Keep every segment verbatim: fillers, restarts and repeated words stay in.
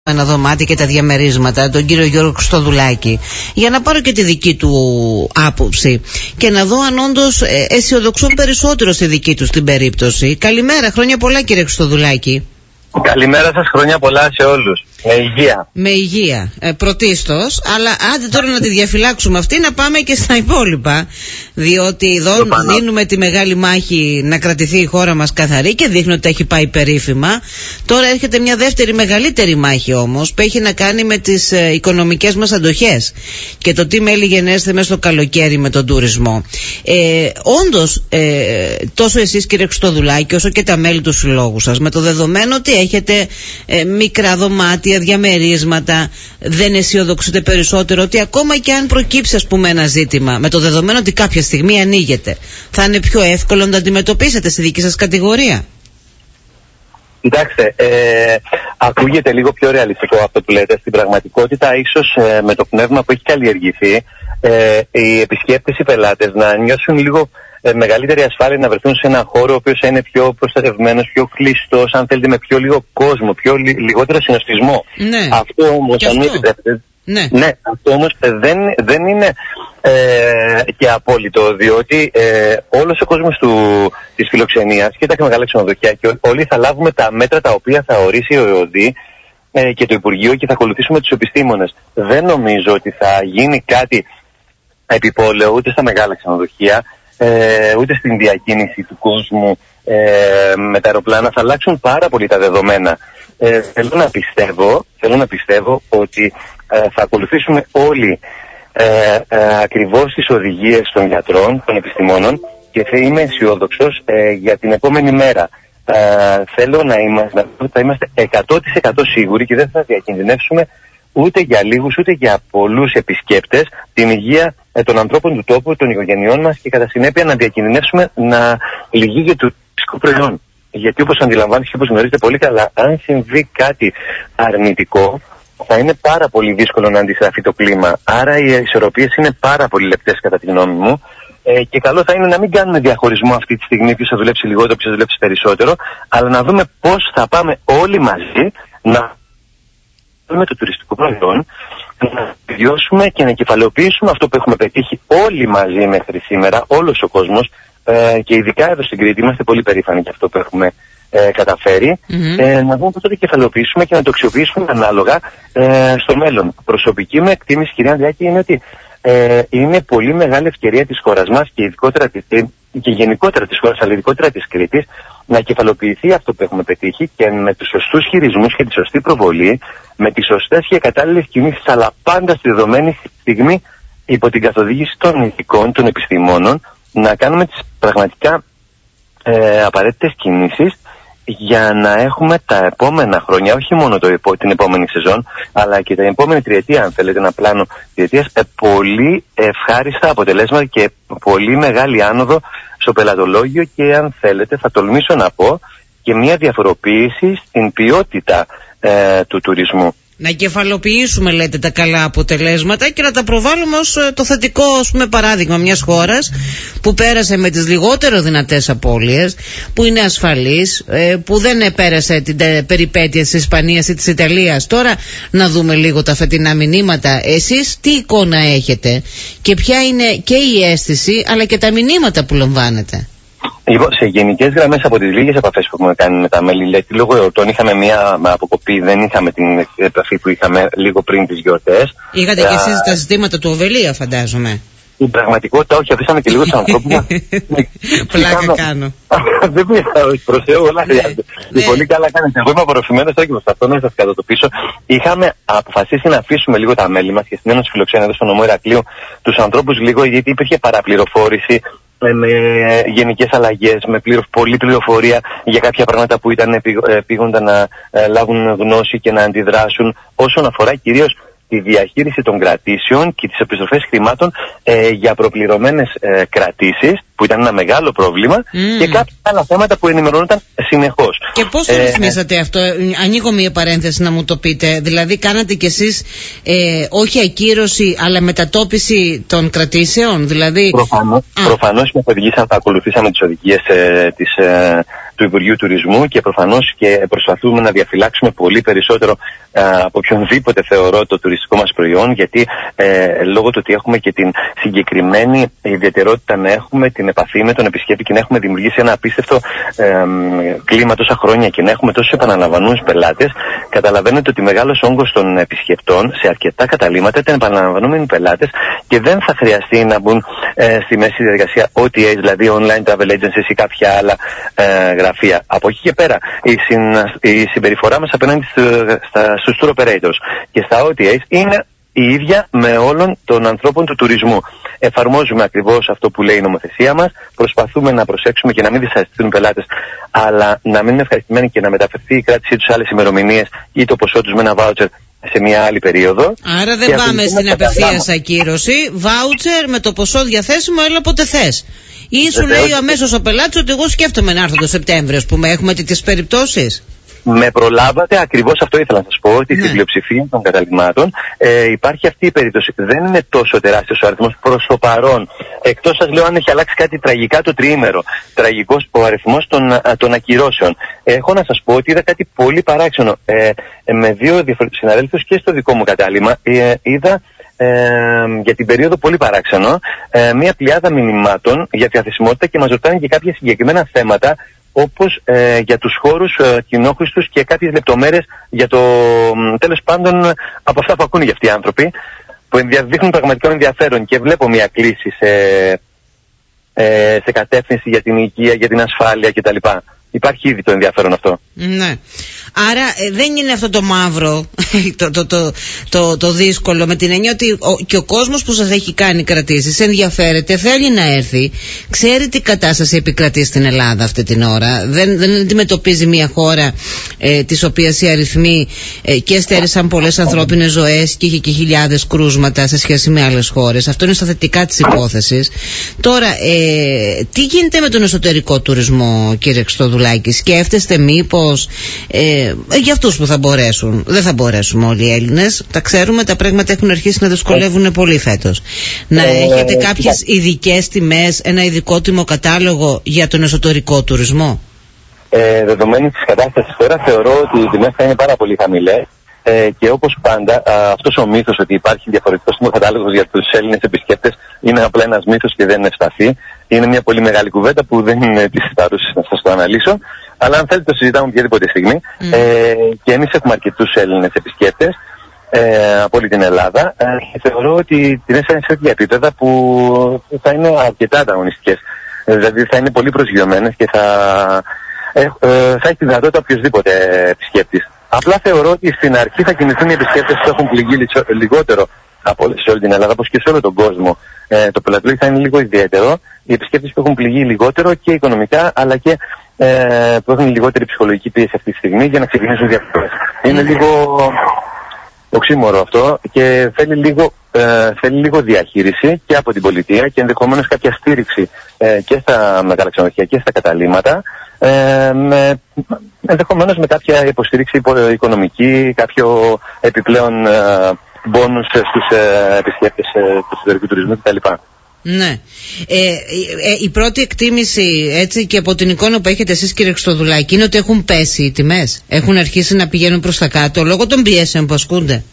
ένα δωμάτιο και τα διαμερίσματα, τον κύριο Γιώργο Χριστοδουλάκη, για να πάρω και τη δική του άποψη και να δω αν όντως ε, αισιοδοξούν περισσότερο στη δική του την περίπτωση. Καλημέρα, χρόνια πολλά κύριε Χριστοδουλάκη. Καλημέρα σας, χρόνια πολλά σε όλους. Με υγεία. Με υγεία, ε, πρωτίστως, αλλά άντε τώρα να τη διαφυλάξουμε αυτή, να πάμε και στα υπόλοιπα. Διότι εδώ δίνουμε τη μεγάλη μάχη να κρατηθεί η χώρα μας καθαρή και δείχνει ότι έχει πάει περίφημα. Τώρα έρχεται μια δεύτερη μεγαλύτερη μάχη όμως, που έχει να κάνει με τις ε, οικονομικές μας αντοχές και το τι μέλη γενέστε μέσα στο καλοκαίρι με τον τουρισμό. Ε, όντως, ε, τόσο εσείς κύριε Χριστοδουλάκη, όσο και τα μέλη του συλλόγου σας, με το δεδομένο ότι έχετε ε, μικρά δωμάτια, διαμερίσματα, δεν αισιοδοξείτε περισσότερο ότι ακόμα και αν προκύψει ας πούμε ένα ζήτημα, με το δεδομένο ότι κάποια στιγμή ανοίγεται, θα είναι πιο εύκολο να το αντιμετωπίσετε στη δική σας κατηγορία? Κοιτάξτε, ε, ακούγεται λίγο πιο ρεαλιστικό αυτό που λέτε. Στην πραγματικότητα, ίσως ε, με το πνεύμα που έχει καλλιεργηθεί, ε, οι επισκέπτες, οι πελάτες να νιώσουν λίγο ε, μεγαλύτερη ασφάλεια, να βρεθούν σε έναν χώρο ο οποίος θα είναι πιο προστατευμένος, πιο κλειστός, αν θέλετε με πιο λίγο κόσμο, πιο λι, λιγότερο συνοστισμό. Ναι. Αυτό όμως, αν μου επιτρέπετε, ναι. ναι, αυτό όμως δεν, δεν είναι ε, και απόλυτο, διότι ε, όλος ο κόσμος του, της φιλοξενίας και τα μεγάλα ξενοδοχεία και όλοι θα λάβουμε τα μέτρα τα οποία θα ορίσει ο ΕΟΔΗ ε, και το Υπουργείο και θα ακολουθήσουμε τους επιστήμονες. Δεν νομίζω ότι θα γίνει κάτι επιπόλαιο ούτε στα μεγάλα ξενοδοχεία, ε, ούτε στην διακίνηση του κόσμου ε, με τα αεροπλάνα. Θα αλλάξουν πάρα πολύ τα δεδομένα. Ε, θέλω να πιστεύω, θέλω να πιστεύω ότι ε, θα ακολουθήσουμε όλοι ε, ε, ακριβώς τις οδηγίες των γιατρών, των επιστημόνων, και θα είμαι αισιόδοξος ε, για την επόμενη μέρα. Ε, θέλω να είμαστε, θα είμαστε εκατό τοις εκατό σίγουροι και δεν θα διακινδυνεύσουμε ούτε για λίγους ούτε για πολλούς επισκέπτες την υγεία ε, των ανθρώπων του τόπου, των οικογενειών μας και κατά συνέπεια να διακινδυνεύσουμε να λυγεί για το φυσικό προϊόν. Γιατί όπως αντιλαμβάνεστε και όπως γνωρίζετε πολύ καλά, αν συμβεί κάτι αρνητικό, θα είναι πάρα πολύ δύσκολο να αντιστραφεί το κλίμα. Άρα οι ισορροπίες είναι πάρα πολύ λεπτές κατά τη γνώμη μου. Ε, και καλό θα είναι να μην κάνουμε διαχωρισμό αυτή τη στιγμή ποιος θα δουλέψει λιγότερο, ποιος θα δουλέψει περισσότερο, αλλά να δούμε πώς θα πάμε όλοι μαζί να δούμε το τουριστικό προϊόν, να βιώσουμε και να κεφαλαιοποιήσουμε αυτό που έχουμε πετύχει όλοι μαζί μέχρι σήμερα, όλος ο κόσμος. Ε, και ειδικά εδώ στην Κρήτη είμαστε πολύ περήφανοι για αυτό που έχουμε ε, καταφέρει. Mm-hmm. ε, να δούμε πώς θα το κεφαλαιοποιήσουμε και να το αξιοποιήσουμε ανάλογα ε, στο μέλλον. Προσωπική μου εκτίμηση, κυρία Ανδρεάκη, είναι ότι ε, είναι πολύ μεγάλη ευκαιρία της χώρας μας και, ειδικότερα, και γενικότερα της χώρας, αλλά ειδικότερα της Κρήτης, να κεφαλοποιηθεί αυτό που έχουμε πετύχει και με τους σωστούς χειρισμούς και τη σωστή προβολή, με τις σωστές και κατάλληλες κινήσεις, αλλά πάντα στη δεδομένη στιγμή υπό την καθοδήγηση των ειδικών, των επιστημόνων, να κάνουμε τις πραγματικά ε, απαραίτητες κινήσεις για να έχουμε τα επόμενα χρόνια, όχι μόνο το, την επόμενη σεζόν, αλλά και την επόμενη τριετία, αν θέλετε, ένα πλάνο τριετίας, ε, πολύ ευχάριστα αποτελέσματα και πολύ μεγάλη άνοδο στο πελατολόγιο και, αν θέλετε, θα τολμήσω να πω, και μια διαφοροποίηση στην ποιότητα ε, του τουρισμού. Να κεφαλοποιήσουμε, λέτε, τα καλά αποτελέσματα και να τα προβάλλουμε ως το θετικό, ας πούμε, παράδειγμα μιας χώρας που πέρασε με τις λιγότερο δυνατές απώλειες, που είναι ασφαλής, που δεν πέρασε την περιπέτεια της Ισπανίας ή της Ιταλίας. Τώρα να δούμε λίγο τα φετινά μηνύματα. Εσείς τι εικόνα έχετε και ποια είναι και η αίσθηση αλλά και τα μηνύματα που λαμβάνετε? Λοιπόν, σε γενικές γραμμές, από τις λίγες επαφές που έχουμε κάνει με τα μέλη, γιατί λόγω εορτών είχαμε μια αποκοπή, δεν είχαμε την επαφή που είχαμε λίγο πριν τις γιορτές. Είχατε και εσείς τα ζητήματα του Οβελία, φαντάζομαι. Στην πραγματικότητα, όχι, αφήσαμε και λίγο τους ανθρώπους μας. Πλάκα κάνω. Δεν πήρα, όχι, προς Θεού, όλα χρειάζεται. Πολύ καλά κάνετε. Εγώ είμαι απορροφημένος τώρα και προσπαθώ να σας κατατοπίσω. Είχαμε αποφασίσει να αφήσουμε λίγο τα μέλη μας και στην Ένωση Φιλοξένων εδώ στο νομό Ηρακλείου τους ανθρώπους λίγο, γιατί υπήρχε παραπληροφόρηση, με γενικές αλλαγές, με πληρο, πολλή πληροφορία για κάποια πράγματα που ήταν επίγοντα να ε, λάβουν γνώση και να αντιδράσουν, όσον αφορά κυρίως τη διαχείριση των κρατήσεων και τις επιστροφές χρημάτων ε, για προπληρωμένες ε, κρατήσεις, που ήταν ένα μεγάλο πρόβλημα, mm. και κάποια άλλα θέματα που ενημερώνονταν συνεχώς. Και πώς το ε, ρυθμίσατε αυτό? Ανοίγω μία παρένθεση να μου το πείτε. Δηλαδή κάνατε κι εσείς ε, όχι ακύρωση αλλά μετατόπιση των κρατήσεων? Δηλαδή... Προφανώς, προφανώς με οδηγήσαμε, ακολουθήσαμε τις οδηγίες ε, της, ε, του Υπουργείου Τουρισμού και προφανώς και προσπαθούμε να διαφυλάξουμε πολύ περισσότερο ε, από οποιονδήποτε θεωρώ το τουριστικό μας προϊόν, γιατί ε, λόγω του ότι έχουμε και την συγκεκριμένη ιδιαιτερότητα να έχουμε την επαφή με τον επισκέπτη και να έχουμε δημιουργήσει ένα απίστευτο ε, κλίμα τόσα χρόνια και να έχουμε τόσους επαναλαμβανόμενους πελάτες, καταλαβαίνετε ότι μεγάλος όγκος των επισκεπτών σε αρκετά καταλήμματα ήταν επαναλαμβανόμενοι πελάτες και δεν θα χρειαστεί να μπουν ε, στη μέση διαδικασία ο τι έι, δηλαδή online travel agencies ή κάποια άλλα ε, γραφεία. Από εκεί και πέρα η, συν, η συμπεριφορά μας απέναντι στους tour operators και στα ο τι έι είναι η ίδια με όλων των ανθρώπων του τουρισμού. Εφαρμόζουμε ακριβώς αυτό που λέει η νομοθεσία μας, προσπαθούμε να προσέξουμε και να μην δυσαρεστηθούν οι πελάτες, αλλά να μην είναι ευχαριστημένοι και να μεταφερθεί η κράτησή τους σε άλλες ημερομηνίες ή το ποσό τους με ένα voucher σε μια άλλη περίοδο. Άρα δεν πάμε στην απευθείας ακύρωση, voucher με το ποσό διαθέσιμο, έλα όποτε θες. Ή σου λέει αμέσως ο πελάτης ότι εγώ σκέφτομαι να έρθω το Σεπτέμβριο, ας πούμε, έχουμε τέτοιες περιπτώσεις. Με προλάβατε, ακριβώς αυτό ήθελα να σας πω, ότι ναι. στην πλειοψηφία των καταλυμάτων ε, υπάρχει αυτή η περίπτωση. Δεν είναι τόσο τεράστιος ο αριθμός προς το παρόν. Εκτός σας λέω αν έχει αλλάξει κάτι τραγικά το τριήμερο. Τραγικός ο αριθμός των, των ακυρώσεων. Έχω να σας πω ότι είδα κάτι πολύ παράξενο. Ε, με δύο διαφορετικούς συναδέλφους και στο δικό μου κατάλημα ε, είδα Ε, για την περίοδο πολύ παράξενο, ε, μια πλειάδα μηνυμάτων για τη διαθεσιμότητα και μας ρωτάνε και κάποια συγκεκριμένα θέματα, όπως ε, για τους χώρους ε, κοινόχρηστους και κάποιες λεπτομέρειες για το ε, τέλος πάντων από αυτά που ακούνε για αυτοί οι άνθρωποι, που δείχνουν πραγματικά ενδιαφέρον και βλέπω μια κλίση σε, ε, σε κατεύθυνση για την υγεία, για την ασφάλεια κτλ. Υπάρχει ήδη το ενδιαφέρον αυτό. Ναι. Άρα ε, δεν είναι αυτό το μαύρο το, το, το, το, το δύσκολο, με την έννοια ότι ο, και ο κόσμος που σας έχει κάνει κρατήσεις ενδιαφέρεται, θέλει να έρθει, ξέρει τι κατάσταση επικρατεί στην Ελλάδα αυτή την ώρα. Δεν, δεν αντιμετωπίζει μια χώρα ε, της οποίας οι αριθμοί ε, και στέρισαν πολλές ανθρώπινες ζωές και είχε και χιλιάδες κρούσματα σε σχέση με άλλες χώρες. Αυτό είναι στα θετικά της υπόθεσης. Τώρα, ε, τι γίνεται με τον εσωτερικό τουρισμό, κύριε Χριστοδουλάκη? Σκέφτεστε μήπως ε, για αυτούς που θα μπορέσουν, δεν θα μπορέσουμε όλοι οι Έλληνες, τα ξέρουμε, τα πράγματα έχουν αρχίσει να δυσκολεύουν πολύ φέτος, να ε, έχετε κάποιες ειδικές τιμές, ένα ειδικό τιμοκατάλογο για τον εσωτερικό τουρισμό? Ε, δεδομένη της κατάστασης τώρα θεωρώ ότι οι τιμές θα είναι πάρα πολύ χαμηλές. Ε, και όπως πάντα, α, αυτός ο μύθος ότι υπάρχει διαφορετικός τιμοκατάλογος για τους Έλληνες επισκέπτες είναι απλά ένας μύθος και δεν ευσταθεί. Είναι μια πολύ μεγάλη κουβέντα που δεν είναι της παρούσης να σας το αναλύσω. Αλλά αν θέλετε το συζητάμε οποιαδήποτε στιγμή. Mm. Ε, και εμείς έχουμε αρκετούς Έλληνες επισκέπτες ε, από όλη την Ελλάδα. Ε, και θεωρώ ότι οι τιμές θα είναι σε τέτοια επίπεδα που θα είναι αρκετά ανταγωνιστικές. Ε, δηλαδή θα είναι πολύ προσγειωμένες και θα, ε, ε, θα έχει τη δυνατότητα οποιοδήποτε επισκέπτης. Απλά θεωρώ ότι στην αρχή θα κινηθούν οι επισκέπτες που έχουν πληγεί λιγότερο από σε όλη την Ελλάδα, όπως και σε όλο τον κόσμο. Ε, το πελατολόγιο θα είναι λίγο ιδιαίτερο. Οι επισκέπτες που έχουν πληγεί λιγότερο και οικονομικά, αλλά και ε, που έχουν λιγότερη ψυχολογική πίεση αυτή τη στιγμή για να ξεκινήσουν διαφορές. Είναι λίγο οξύμορο αυτό και θέλει λίγο, ε, θέλει λίγο διαχείριση και από την πολιτεία και ενδεχομένως κάποια στήριξη ε, και στα μεγάλα ξενοδοχεία και στα καταλύματα. Ε, με, ενδεχομένως με κάποια υποστήριξη οικονομική, κάποιο επιπλέον ε, μπόνους στους ε, επισκέπτες ε, του εσωτερικού τουρισμού κτλ. Ναι. Ε, ε, η πρώτη εκτίμηση, έτσι, και από την εικόνα που έχετε εσείς, κύριε Χριστοδουλάκη, είναι ότι έχουν πέσει οι τιμές. Έχουν αρχίσει να πηγαίνουν προς τα κάτω λόγω των πιέσεων που ασκούνται.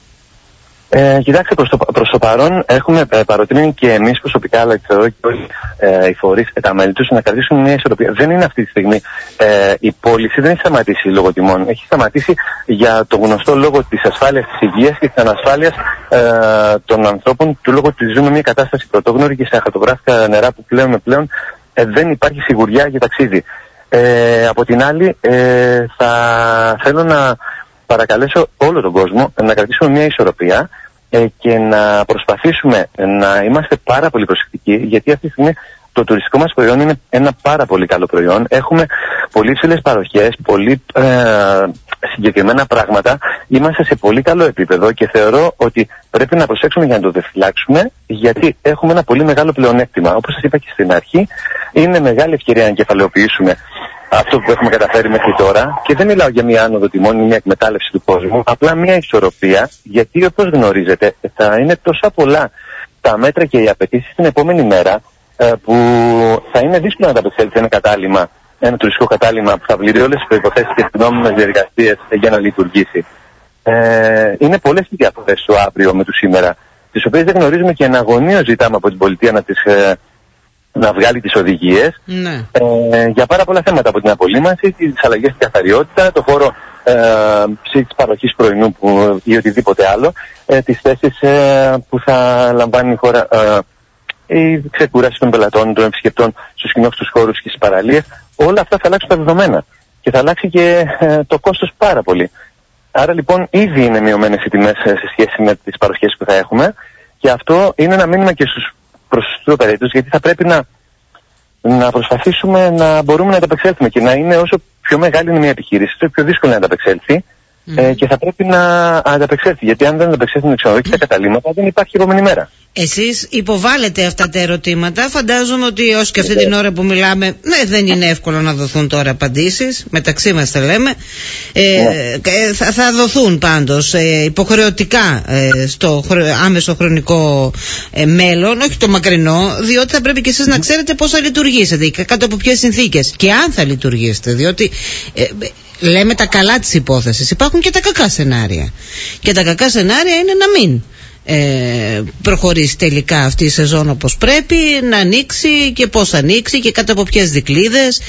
Ε, κοιτάξτε, προς το, προς το παρόν έχουμε ε, παροτρύνει και εμείς προσωπικά, αλλά θεωρώ και όλοι ε, οι φορείς, ε, τα μέλη τους, να κρατήσουν μια ισορροπία. Δεν είναι αυτή τη στιγμή ε, η πώληση, δεν έχει σταματήσει λόγω τιμών. Έχει σταματήσει για το γνωστό λόγο της ασφάλειας της υγείας και της ανασφάλειας ε, των ανθρώπων, του λόγου ότι ζούμε μια κατάσταση πρωτόγνωρη και σε αχαρτογράφικα νερά που πλέον πλέον ε, δεν υπάρχει σιγουριά για ταξίδι. Ε, από την άλλη, ε, θα θέλω να παρακαλέσω όλο τον κόσμο να κρατήσουμε μια ισορροπία ε, και να προσπαθήσουμε να είμαστε πάρα πολύ προσεκτικοί, γιατί αυτή τη στιγμή το τουριστικό μας προϊόν είναι ένα πάρα πολύ καλό προϊόν. Έχουμε πολύ ψηλές παροχές, πολύ ε, συγκεκριμένα πράγματα. Είμαστε σε πολύ καλό επίπεδο και θεωρώ ότι πρέπει να προσέξουμε για να το διαφυλάξουμε, γιατί έχουμε ένα πολύ μεγάλο πλεονέκτημα. Όπως σας είπα και στην αρχή, είναι μεγάλη ευκαιρία να κεφαλαιοποιήσουμε αυτό που έχουμε καταφέρει μέχρι τώρα, και δεν μιλάω για μια άνοδο τιμών ή μια εκμετάλλευση του κόσμου, απλά μια ισορροπία, γιατί όπως γνωρίζετε θα είναι τόσα πολλά τα μέτρα και οι απαιτήσεις την επόμενη μέρα, που θα είναι δύσκολο να τα απεξέλθει ένα κατάλημα ένα τουριστικό κατάλημα που θα πληρεί όλες τις προϋποθέσεις και τις νόμιμες διαδικασίες για να λειτουργήσει. Ε, είναι πολλές οι διαφορές του αύριο με του σήμερα, τις οποίες δεν γνωρίζουμε και εναγωνίως ζητάμε από την πολιτεία να, τις, ε, να βγάλει τις οδηγίες ναι. ε, για πάρα πολλά θέματα, από την απολύμανση, τις αλλαγές στην καθαριότητα, το χώρο ε, της παροχής πρωινού που, ή οτιδήποτε άλλο, ε, τις θέσεις ε, που θα λαμβάνει η χώρα, ε, η ξεκούραση των πελατών, των επισκεπτών στους κοινόχρηστους χώρους και στις παραλίες. Όλα αυτά θα αλλάξουν τα δεδομένα και θα αλλάξει και ε, το κόστος πάρα πολύ. Άρα λοιπόν ήδη είναι μειωμένες οι τιμές σε σχέση με τις παροχές που θα έχουμε και αυτό είναι ένα μήνυμα και στους προς τους operations, γιατί θα πρέπει να, να προσπαθήσουμε να μπορούμε να ανταπεξέλθουμε και να είναι όσο πιο μεγάλη είναι μια επιχείρηση, το πιο δύσκολο να ανταπεξέλθει mm. ε, και θα πρέπει να ανταπεξέλθει, γιατί αν δεν ανταπεξέλθουν οι ξενοδοχεία και τα καταλήμματα δεν υπάρχει επόμενη μέρα. Εσείς υποβάλλετε αυτά τα ερωτήματα. Φαντάζομαι ότι ως και αυτή την ώρα που μιλάμε, ναι, δεν είναι εύκολο να δοθούν τώρα απαντήσεις. Μεταξύ μας τα λέμε. Ε, ναι. θα, θα δοθούν πάντως ε, υποχρεωτικά ε, στο άμεσο χρονικό ε, μέλλον, όχι το μακρινό, διότι θα πρέπει και εσείς να ξέρετε πώς θα λειτουργήσετε, κάτω από ποιες συνθήκες και αν θα λειτουργήσετε. Διότι ε, λέμε τα καλά της υπόθεσης. Υπάρχουν και τα κακά σενάρια. Και τα κακά σενάρια είναι να μην Ε, προχωρήσει τελικά αυτή η σεζόν όπως πρέπει, να ανοίξει και πώς θα ανοίξει και κάτω από ποιες δικλείδες,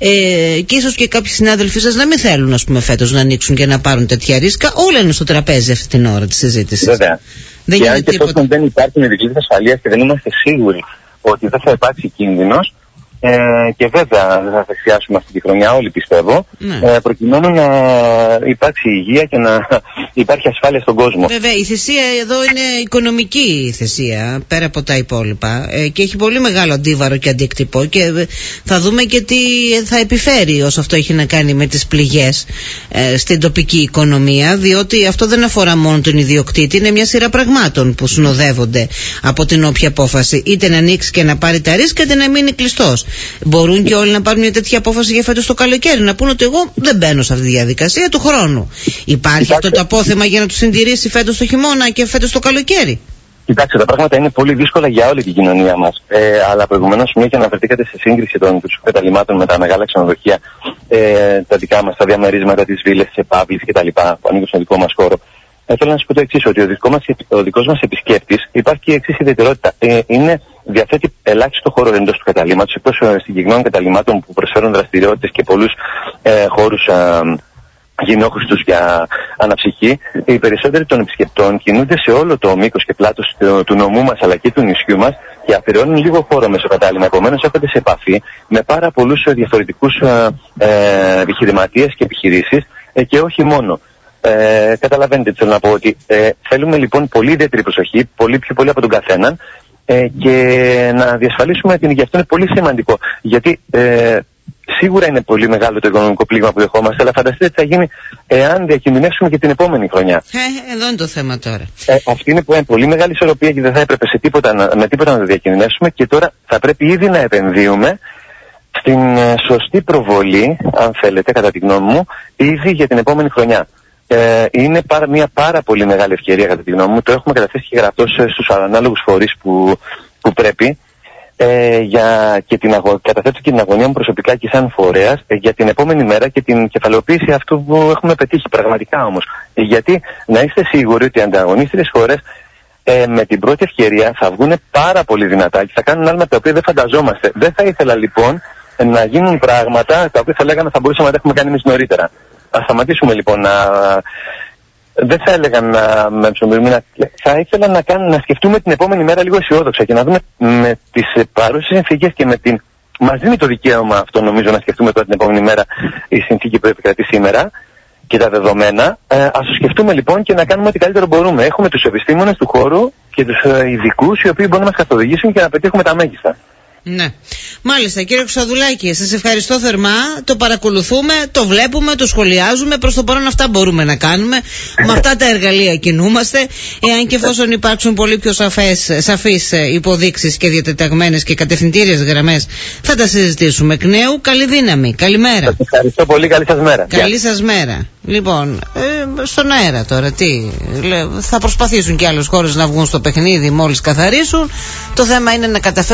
ε, και ίσως και κάποιοι συνάδελφοι σας να μην θέλουν, ας πούμε, φέτος να ανοίξουν και να πάρουν τέτοια ρίσκα. Όλα είναι στο τραπέζι αυτή την ώρα της συζήτησης. Βέβαια. Δεν και αν και εφόσον δεν υπάρχουν οι δικλείδες ασφαλείας και δεν είμαστε σίγουροι ότι δεν θα υπάρξει κίνδυνος, Ε, και βέβαια θα θυσιάσουμε αυτή τη χρονιά, όλοι πιστεύω, ναι. ε, προκειμένου να υπάρξει υγεία και να υπάρχει ασφάλεια στον κόσμο. Βέβαια, η θυσία εδώ είναι οικονομική θυσία, πέρα από τα υπόλοιπα, ε, και έχει πολύ μεγάλο αντίβαρο και αντίκτυπο, και θα δούμε και τι θα επιφέρει όσο αυτό έχει να κάνει με τις πληγές ε, στην τοπική οικονομία, διότι αυτό δεν αφορά μόνο τον ιδιοκτήτη, είναι μια σειρά πραγμάτων που συνοδεύονται από την όποια απόφαση, είτε να ανοίξει και να πάρει τα ρίσκα, είτε να μείνει κλειστός. Μπορούν και όλοι να πάρουν μια τέτοια απόφαση για φέτος το καλοκαίρι, να πούνε ότι εγώ δεν μπαίνω σε αυτή τη διαδικασία του χρόνου. Υπάρχει αυτό το απόθεμα για να του συντηρήσει φέτος το χειμώνα και φέτος το καλοκαίρι? Κοιτάξτε, τα πράγματα είναι πολύ δύσκολα για όλη την κοινωνία μας. Ε, αλλά προηγουμένως, μια και αναφερθήκατε σε σύγκριση των καταλυμάτων με τα μεγάλα ξενοδοχεία, ε, τα δικά μας, τα διαμερίσματα, τις βίλες, τις επάβλεις κτλ. Που ανήκουν στον δικό μας χώρο. Ε, θέλω να σας πω το εξής, ότι ο δικός μας, ο δικός μας επισκέπτης υπάρχει και η εξής ιδιαιτερότητα. Ε, είναι, διαθέτει ελάχιστο χώρο εντός του καταλύματος, εκτός ε, συγκεκριμένων καταλυμάτων που προσφέρουν δραστηριότητες και πολλούς ε, χώρους ε, γυνόχρηστους για αναψυχή. Οι περισσότεροι των επισκεπτών κινούνται σε όλο το μήκος και πλάτος του, του νομού μας αλλά και του νησιού μας και αφιερώνουν λίγο χώρο μέσω κατάλημα. Επομένως, έρχονται σε επαφή με πάρα πολλούς ε, διαφορετικούς ε, ε, επιχειρηματίες και επιχειρήσεις ε, και όχι μόνο. Ε, καταλαβαίνετε τι θέλω να πω, ότι ε, θέλουμε λοιπόν πολύ ιδιαίτερη προσοχή, πολύ πιο πολύ από τον καθέναν, ε, και να διασφαλίσουμε την υγεία. Αυτό είναι πολύ σημαντικό, γιατί ε, σίγουρα είναι πολύ μεγάλο το οικονομικό πλήγμα που δεχόμαστε, αλλά φανταστείτε τι θα γίνει εάν διακινδυνεύσουμε και την επόμενη χρονιά. Ε, εδώ είναι το θέμα τώρα. Ε, αυτή είναι που πολύ μεγάλη ισορροπία και δεν θα έπρεπε σε τίποτα να, με τίποτα να το διακινδυνεύσουμε, και τώρα θα πρέπει ήδη να επενδύουμε στην ε, σωστή προβολή, αν θέλετε, κατά τη γνώμη μου, ήδη για την επόμενη χρονιά. Ε, είναι πάρα, μια πάρα πολύ μεγάλη ευκαιρία, κατά τη γνώμη μου. Το έχουμε καταθέσει και γραπτό στους ανάλογους φορείς που, που πρέπει, ε, για, και την αγω... καταθέτω και την αγωνία μου προσωπικά και σαν φορέας ε, για την επόμενη μέρα και την κεφαλαιοποίηση αυτού που έχουμε πετύχει πραγματικά όμως. Ε, γιατί να είστε σίγουροι ότι οι ανταγωνίστριες χώρες ε, με την πρώτη ευκαιρία θα βγουν πάρα πολύ δυνατά και θα κάνουν άλματα τα οποία δεν φανταζόμαστε. Δεν θα ήθελα λοιπόν να γίνουν πράγματα τα οποία θα λέγαμε θα μπορούσαμε να τα έχουμε κάνει εμείς νωρίτερα. Ας σταματήσουμε λοιπόν να... Δεν θα έλεγα να... να... Θα ήθελα να, κάνω, να σκεφτούμε την επόμενη μέρα λίγο αισιόδοξα και να δούμε με τις παρούσες συνθήκες και με την... Μας δίνει το δικαίωμα αυτό, νομίζω, να σκεφτούμε τώρα την επόμενη μέρα η συνθήκη που επικρατεί σήμερα και τα δεδομένα. Ε, ας το σκεφτούμε λοιπόν και να κάνουμε ό,τι καλύτερο μπορούμε. Έχουμε τους επιστήμονες του χώρου και τους ειδικούς οι οποίοι μπορούν να μας καθοδηγήσουν και να πετύχουμε τα μέγιστα. Ναι. Μάλιστα, κύριε Κωνσταντουλάκη, σας ευχαριστώ θερμά. Το παρακολουθούμε, το βλέπουμε, το σχολιάζουμε. Προς το παρόν αυτά μπορούμε να κάνουμε. Με αυτά τα εργαλεία κινούμαστε. Εάν και εφόσον υπάρξουν πολύ πιο σαφές, σαφείς υποδείξεις και διατεταγμένες και κατευθυντήριες γραμμές, θα τα συζητήσουμε εκ νέου. Καλή δύναμη. Καλημέρα. Σας ευχαριστώ πολύ. Καλή σας μέρα. Καλή σας μέρα. Λοιπόν, ε, στον αέρα τώρα, τι. Θα προσπαθήσουν και άλλες χώρες να βγουν στο παιχνίδι μόλις καθαρίσουν. Το θέμα είναι να καταφέρουν